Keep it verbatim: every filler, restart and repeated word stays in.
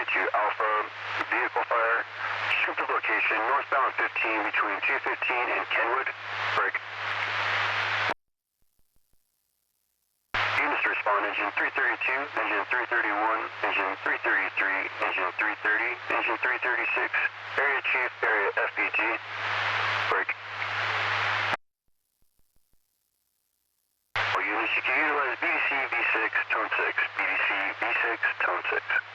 thirty-two Alpha, vehicle fire. Shoot the location, northbound fifteen between two fifteen and Kenwood. Break. Units respond, engine three thirty-two, engine three thirty-one, engine three thirty-three, engine three thirty, engine three thirty-six. Area Chief, area F P G. Break. All units, you can utilize B D C V six, tone six. B D C V six, tone six.